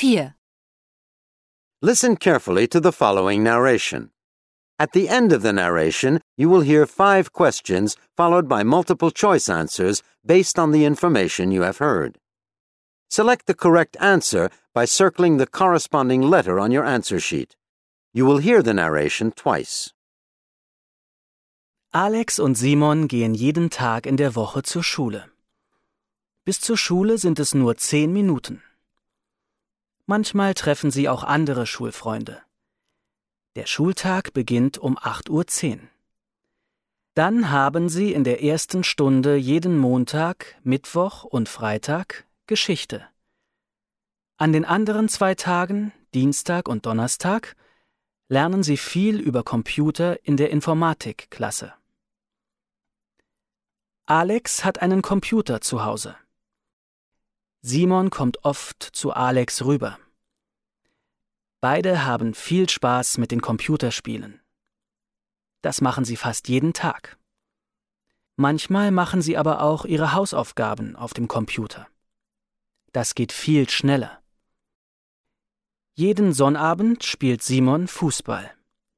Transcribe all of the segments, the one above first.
4. Listen carefully to the following narration. At the end of the narration, you will hear 5 questions followed by multiple choice answers based on the information you have heard. Select the correct answer by circling the corresponding letter on your answer sheet. You will hear the narration twice. Alex und Simon gehen jeden Tag in der Woche zur Schule. Bis zur Schule sind es nur 10 Minuten. Manchmal treffen sie auch andere Schulfreunde. Der Schultag beginnt um 8:10 Uhr. Dann haben sie in der ersten Stunde jeden Montag, Mittwoch und Freitag Geschichte. An den anderen 2 Tagen, Dienstag und Donnerstag, lernen sie viel über Computer in der Informatikklasse. Alex hat einen Computer zu Hause. Simon kommt oft zu Alex rüber. Beide haben viel Spaß mit den Computerspielen. Das machen sie fast jeden Tag. Manchmal machen sie aber auch ihre Hausaufgaben auf dem Computer. Das geht viel schneller. Jeden Sonnabend spielt Simon Fußball.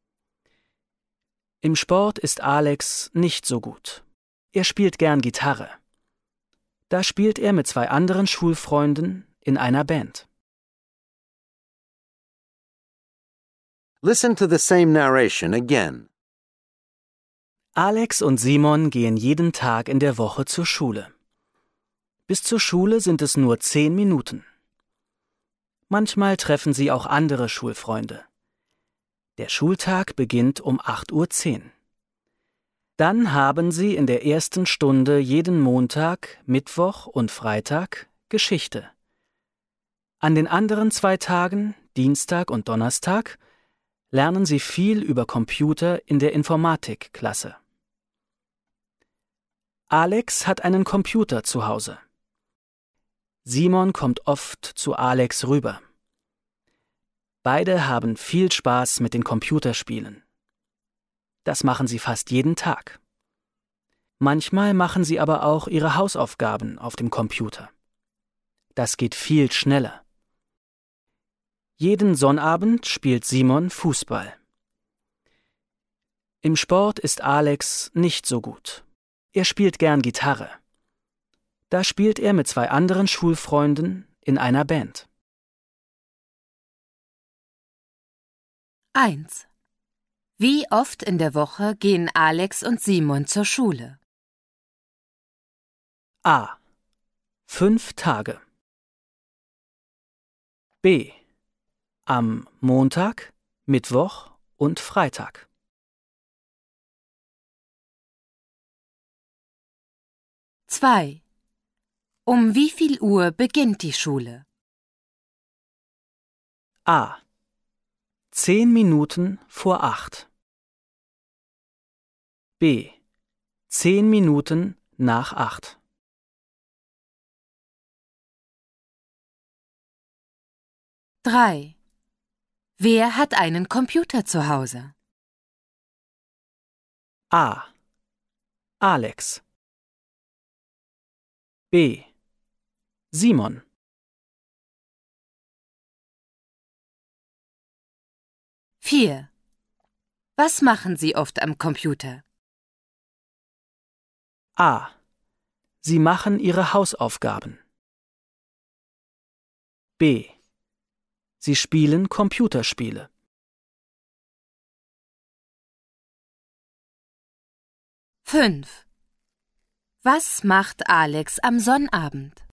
Im Sport ist Alex nicht so gut. Er spielt gern Gitarre. Da spielt er mit 2 anderen Schulfreunden in einer Band. Listen to the same narration again. Alex und Simon gehen jeden Tag in der Woche zur Schule. Bis zur Schule sind es nur 10 Minuten. Manchmal treffen sie auch andere Schulfreunde. Der Schultag beginnt um 8:10 Uhr. Dann haben sie in der ersten Stunde jeden Montag, Mittwoch und Freitag Geschichte. An den anderen 2 Tagen, Dienstag und Donnerstag, lernen sie viel über Computer in der Informatikklasse. Alex hat einen Computer zu Hause. Simon kommt oft zu Alex rüber. Beide haben viel Spaß mit den Computerspielen. Das machen sie fast jeden Tag. Manchmal machen sie aber auch ihre Hausaufgaben auf dem Computer. Das geht viel schneller. Jeden Sonnabend spielt Simon Fußball. Im Sport ist Alex nicht so gut. Er spielt gern Gitarre. Da spielt er mit 2 anderen Schulfreunden in einer Band. 1. Wie oft in der Woche gehen Alex und Simon zur Schule? A. 5 Tage. B. Am Montag, Mittwoch und Freitag. 2. Um wie viel Uhr beginnt die Schule? A. 10 Minuten vor 8. B. 10 Minuten nach 8. 3. Wer hat einen Computer zu Hause? A. Alex. B. Simon. 4. Was machen Sie oft am Computer? A. Sie machen ihre Hausaufgaben. B. Sie spielen Computerspiele. 5. Was macht Alex am Sonnabend?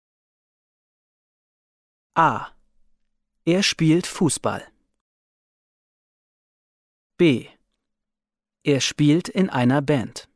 A. Er spielt Fußball. B. Er spielt in einer Band.